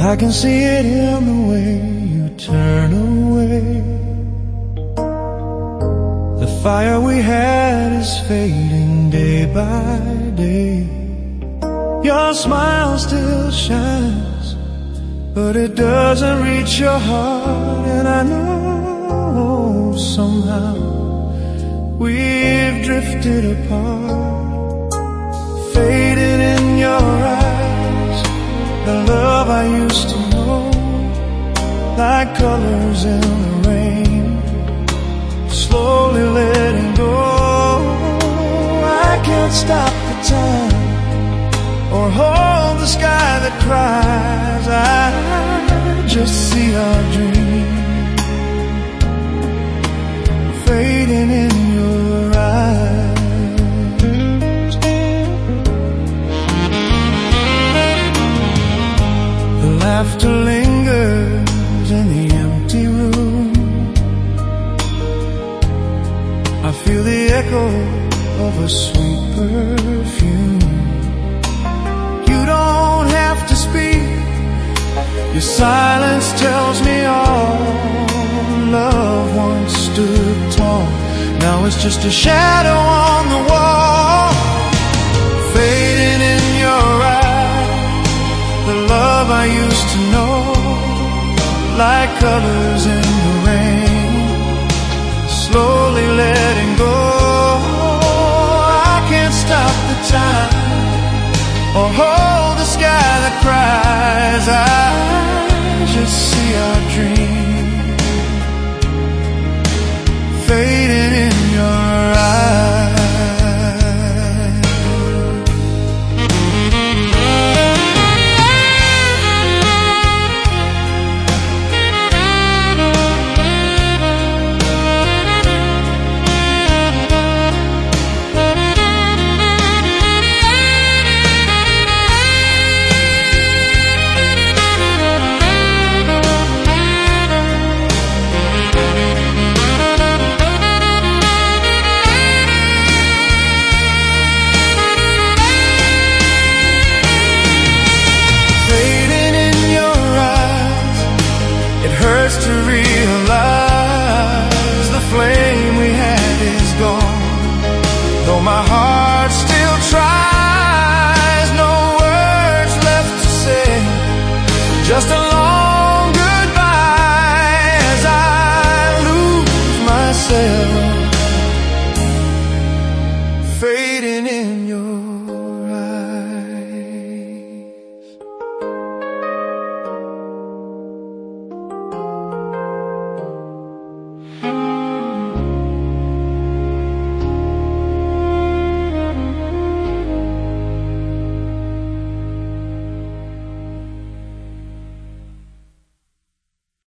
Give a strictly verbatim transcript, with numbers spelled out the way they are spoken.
I can see it in the way you turn away. The fire we had is fading day by day. Your smile still shines, but it doesn't reach your heart. And I know somehow we've drifted apart. Fading in your eyes, the love I used to know, like colors in the rain, slowly letting go. I can't stop the time or hold the sky that cries. I just see our dream fading in your eyes. The laughter lingers in the empty room. I feel the echo of a sweet perfume. You don't have to speak, your silence tells me all. Love once stood tall, now it's just a shadow on the wall. Fading in your eyes, the love I used to know, like colors in the rain, slowly letting go. I can't stop the time or hold the sky that cries. I